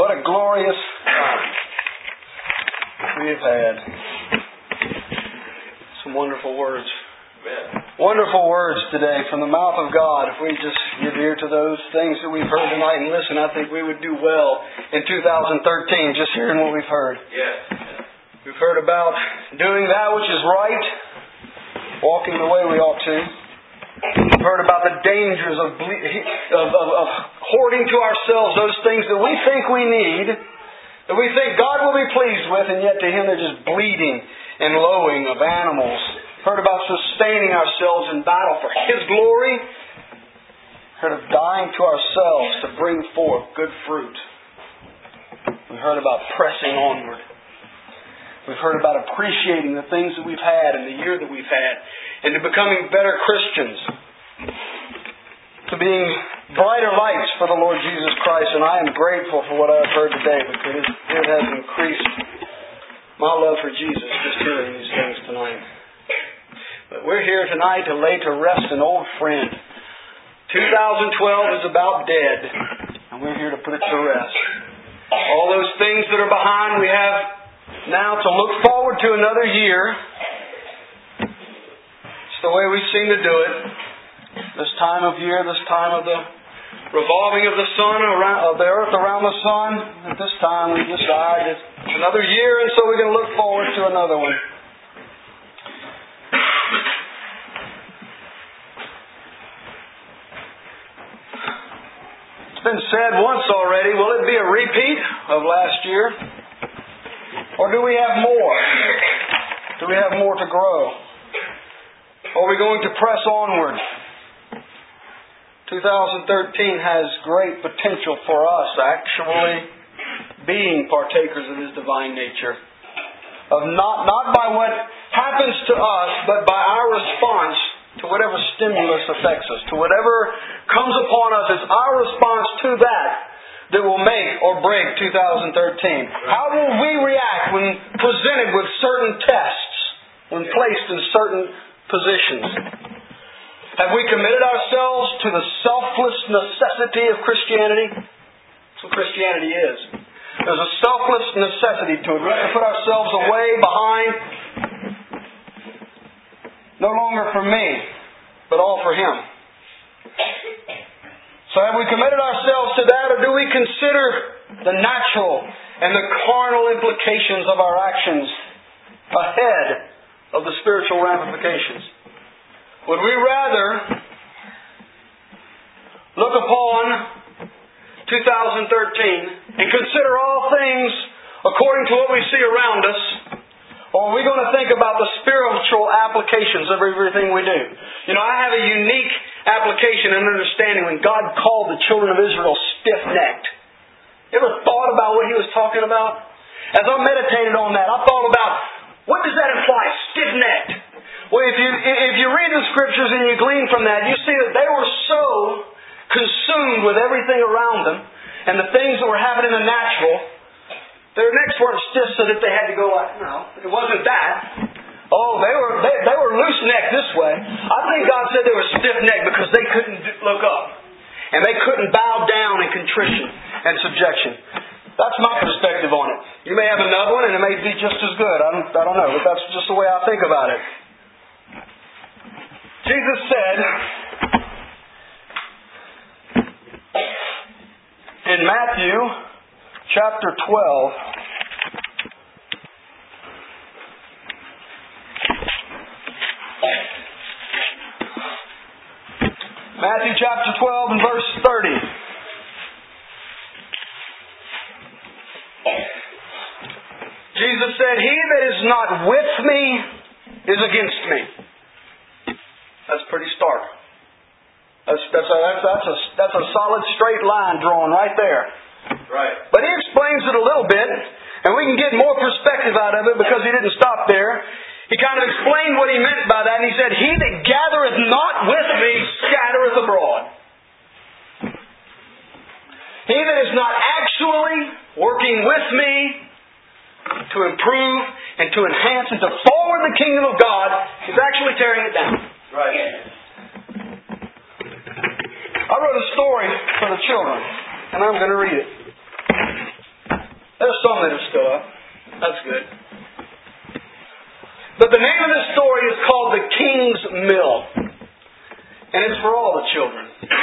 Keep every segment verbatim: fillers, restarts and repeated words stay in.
What a glorious time we have had. Some wonderful words. Amen. Wonderful words today from the mouth of God. If we just give ear to those things that we've heard tonight and listen, I think we would do well in two thousand thirteen, just hearing what we've heard. Yes. We've heard about doing that which is right, walking the way we ought to. We've heard about the dangers of, ble- of, of, of hoarding to ourselves those things that we think we need, that we think God will be pleased with, and yet to Him they're just bleeding and lowing of animals. Heard about sustaining ourselves in battle for His glory. Heard of dying to ourselves to bring forth good fruit. We heard about pressing onward. We've heard about appreciating the things that we've had and the year that we've had, and to becoming better Christians, to being brighter lights for the Lord Jesus Christ. And I am grateful for what I've heard today, because it has increased my love for Jesus just hearing these things tonight. But we're here tonight to lay to rest an old friend. two thousand twelve is about dead, and we're here to put it to rest. All those things that are behind, we have now to look forward to another year. It's the way we seem to do it. This time of year, this time of the revolving of the sun around, of the earth around the sun. At this time, we decide it's another year, and so we're going to look forward to another one. It's been said once already. Will it be a repeat of last year? Or do we have more? Do we have more to grow? Are we going to press onward? twenty thirteen has great potential for us actually being partakers of His divine nature. Of not, not by what happens to us, but by our response to whatever stimulus affects us. To whatever comes upon us, it's our response to that that will make or break two thousand thirteen. How will we react when presented with certain tests, when placed in certain positions? Have we committed ourselves to the selfless necessity of Christianity? That's what Christianity is. There's a selfless necessity to it. We have to put ourselves away behind, no longer for me, but all for Him. So have we committed ourselves to that, or do we consider the natural and the carnal implications of our actions ahead of the spiritual ramifications? Would we rather look upon two thousand thirteen and consider all things according to what we see around us, or are we going to think about the spiritual applications of everything we do? You know, I have a unique application and understanding when God called the children of Israel stiff-necked. You ever thought about what He was talking about? As I meditated on that, I thought about, what does that imply, stiff-necked? Well, if you if you read the Scriptures and you glean from that, you see that they were so consumed with everything around them and the things that were happening in the natural, their necks weren't stiff so that they had to go like, no, it wasn't that. Oh, they were they, they were loose-necked this way. I think God said they were stiff-necked because they couldn't look up. And they couldn't bow down in contrition and subjection. That's my perspective on it. You may have another one and it may be just as good. I don't, I don't know, but that's just the way I think about it. Jesus said in Matthew chapter twelve, Matthew chapter twelve and verse thirty. Jesus said, "He that is not with me is against me." That's pretty stark. That's, that's, a, that's, that's, a, that's a solid straight line drawn right there. Right. But He explains it a little bit, and we can get more perspective out of it because He didn't stop there. He kind of explained what He meant by that, and He said, "He that gathereth not with me scattereth abroad." He that is not actually working with me to improve and to enhance and to forward the kingdom of God is actually tearing it down. Right. I wrote a story for the children, and I'm going to read it. that are still up. That's good. But the name of this story is called The King's Mill. And it's for all the children.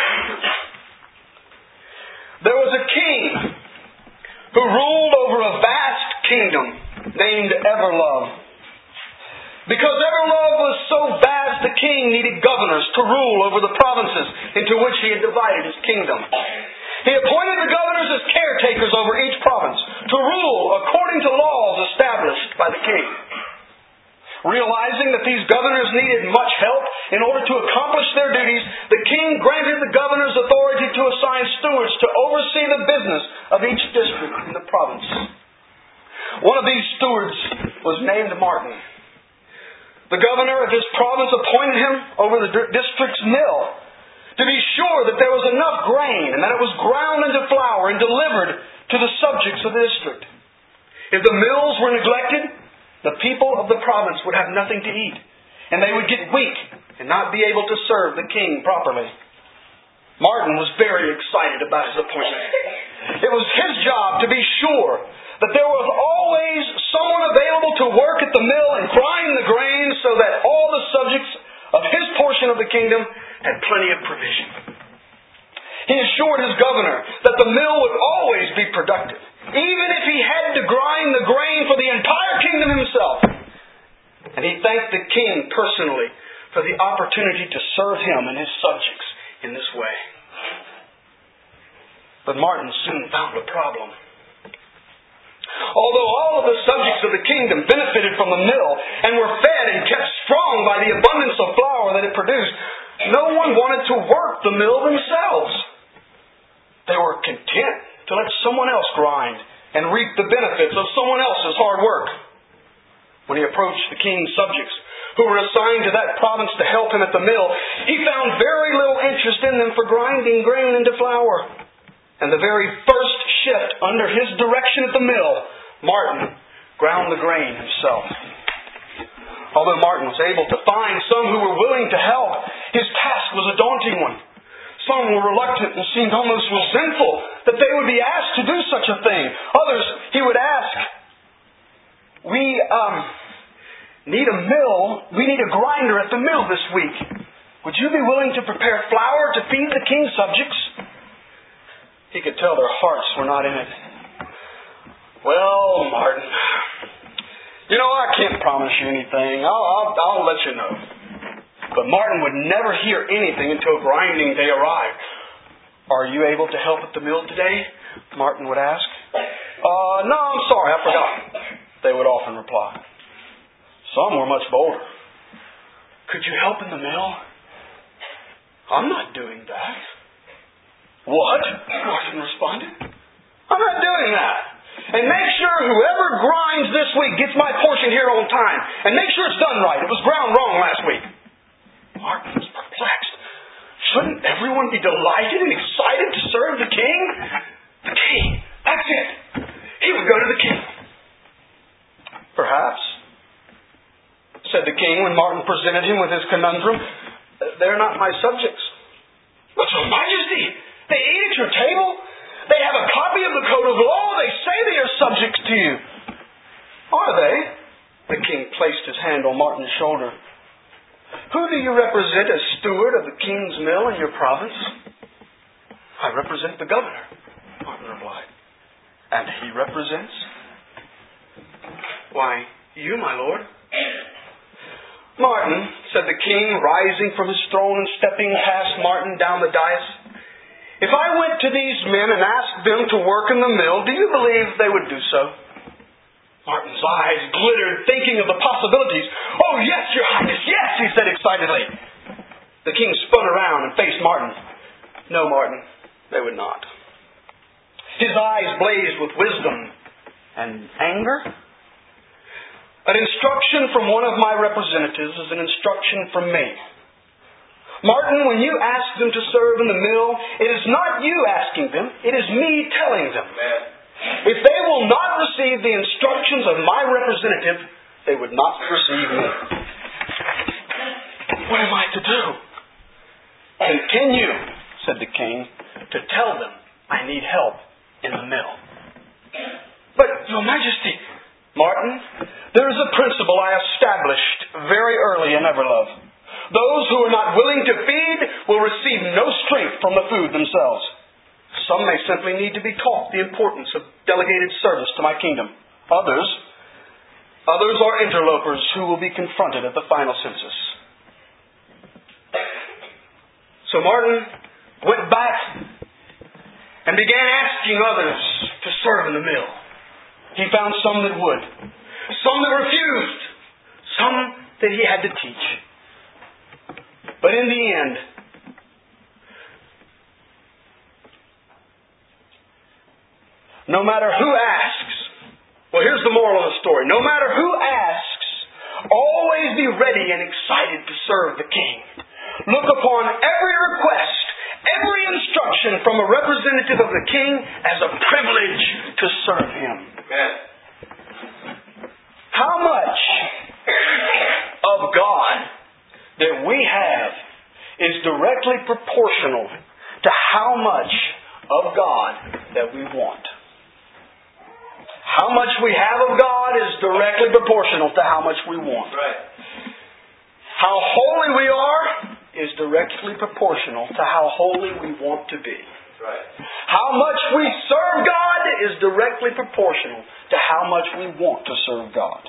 There was a king who ruled over a vast kingdom named Everlove. Because Everlove was so vast, the king needed governors to rule over the provinces into which he had divided his kingdom. He appointed the governors as caretakers over each province to rule according to laws established by the king. Realizing that these governors needed much help in order to accomplish their duties, the king granted the governors authority to assign stewards to oversee the business of each district in the province. One of these stewards was named Martin. The governor of his province appointed him over the district's mill to be sure that there was enough grain and that it was ground into flour and delivered to the subjects of the district. If the mills were neglected, the people of the province would have nothing to eat, and they would get weak and not be able to serve the king properly. Martin was very excited about his appointment. It was his job to be sure that there was always someone available to work at the mill and grind the grain so that all the subjects of his portion of the kingdom had plenty of provision. He assured his governor that the mill would always be productive, even if he had to grind the grain for the entire kingdom himself. And he thanked the king personally for the opportunity to serve him and his subjects in this way. But Martin soon found a problem. Although all of the subjects of the kingdom benefited from the mill and were fed and kept strong by the abundance of flour that it produced, no one wanted to work the mill themselves. They were content to let someone else grind and reap the benefits of someone else's hard work. When he approached the king's subjects, who were assigned to that province to help him at the mill, he found very little interest in them for grinding grain into flour. And the very first shift under his direction at the mill, Martin ground the grain himself. Although Martin was able to find some who were willing to help, his task was a daunting one. Some were reluctant and seemed almost resentful that they would be asked to do such a thing. Others, he would ask, We um, need a mill, we need a grinder at the mill this week. Would you be willing to prepare flour to feed the king's subjects? He could tell their hearts were not in it. Well, Martin, you know, I can't promise you anything. I'll, I'll, I'll let you know. But Martin would never hear anything until grinding day arrived. Are you able to help at the mill today? Martin would ask. Uh, no, I'm sorry, I forgot. They would often reply. Some were much bolder. Could you help in the mill? I'm not doing that. What? Martin responded. I'm not doing that. And make sure whoever grinds this week gets my portion here on time. And make sure it's done right. It was ground wrong last week. Martin was perplexed. Shouldn't everyone be delighted and excited to serve the king? The king. That's it. He would go to the king. Perhaps, said the king when Martin presented him with his conundrum. They're not my subjects. But your majesty, they eat at your table. They have a copy of the code of law. They say they are subjects to you. Are they? The king placed his hand on Martin's shoulder. Who do you represent as steward of the king's mill in your province? I represent the governor, Martin replied. And he represents? Why, you, my lord. Martin, said the king, rising from his throne and stepping past Martin down the dais, if I went to these men and asked them to work in the mill, do you believe they would do so? Martin's eyes glittered, thinking of the possibilities. Oh, yes, your highness, yes, he said excitedly. The king spun around and faced Martin. No, Martin, they would not. His eyes blazed with wisdom and anger. An instruction from one of my representatives is an instruction from me. Martin, when you ask them to serve in the mill, it is not you asking them, it is me telling them. If they will not receive the instructions of my representative, they would not receive me. What am I to do? Continue, said the king, to tell them I need help in the mill. But Your Majesty, Martin, there is a principle I established very early in Everlove. Those who are not willing to feed will receive no strength from the food themselves. Some may simply need to be taught the importance of delegated service to my kingdom. Others, others are interlopers who will be confronted at the final census. So Martin went back and began asking others to serve in the mill. He found some that would, some that refused, some that he had to teach. But in the end, no matter who asks, well, here's the moral of the story. No matter who asks, always be ready and excited to serve the King. Look upon every request, every instruction from a representative of the King as a privilege to serve Him. Amen. How much of God that we have is directly proportional to how much of God that we want. How much we have of God is directly proportional to how much we want. Right. How holy we are is directly proportional to how holy we want to be. Right. How much we serve God is directly proportional to how much we want to serve God.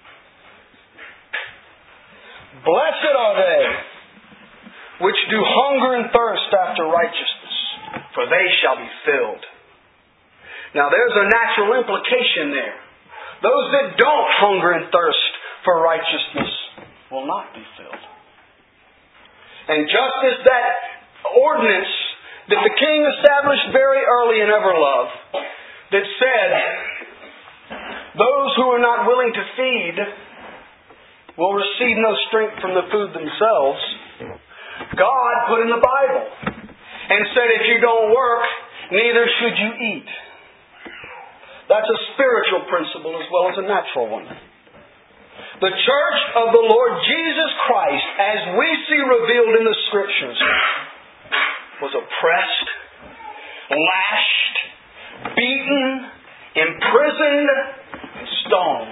Blessed are they which do hunger and thirst after righteousness, for they shall be filled. Now there's a natural implication there. Those that don't hunger and thirst for righteousness will not be filled. And just as that ordinance that the King established very early in Everlove that said, those who are not willing to feed will receive no strength from the food themselves, God put in the Bible and said, if you don't work, neither should you eat. That's a spiritual principle as well as a natural one. The church of the Lord Jesus Christ, as we see revealed in the Scriptures, was oppressed, lashed, beaten, imprisoned, and stoned.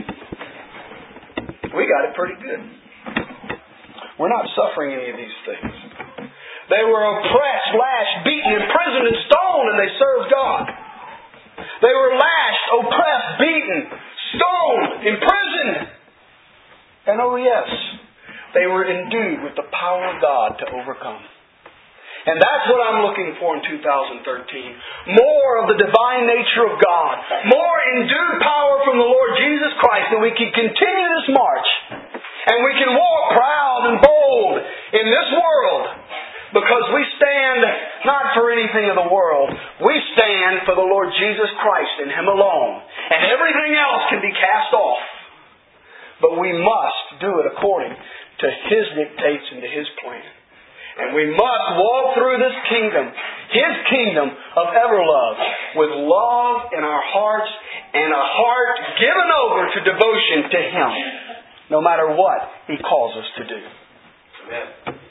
We got it pretty good. We're not suffering any of these things. They were oppressed, lashed, beaten, imprisoned, and stoned, and they served God. They were lashed, oppressed, beaten, stoned, imprisoned. And oh yes, they were endued with the power of God to overcome. And that's what I'm looking for in two thousand thirteen. More of the divine nature of God. More endued power from the Lord Jesus Christ, that we can continue this march. And we can walk proud and bold in this world. Because we stand not for anything of the world. We stand for the Lord Jesus Christ and Him alone. And everything else can be cast off. But we must do it according to His dictates and to His plan. And we must walk through this kingdom, His kingdom of Everlove, with love in our hearts and a heart given over to devotion to Him, no matter what He calls us to do. Amen.